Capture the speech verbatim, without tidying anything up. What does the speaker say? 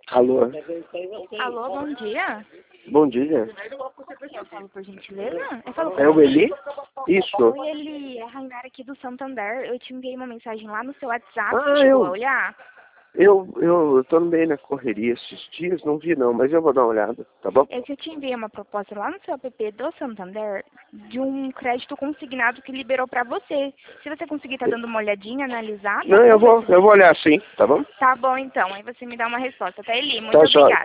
Alô? Alô, bom dia. Bom dia. Eu falo por gentileza? Eu falo É o Eli? Isso. Oi, Eli, é a Rainara aqui do Santander. Eu te enviei uma mensagem lá no seu WhatsApp. Ah, Você chegou eu- a olhar? Eu, eu, eu tô meio na correria esses dias, não vi não, mas eu vou dar uma olhada, tá bom? É que eu te enviei uma proposta lá no seu app do Santander de um crédito consignado que liberou pra você. Se você conseguir tá dando uma olhadinha, analisar, tá Não, eu bom? vou, eu vou olhar sim, tá bom? Tá bom, então. Aí você me dá uma resposta, tá, Eli? Muito Tá, só. obrigada.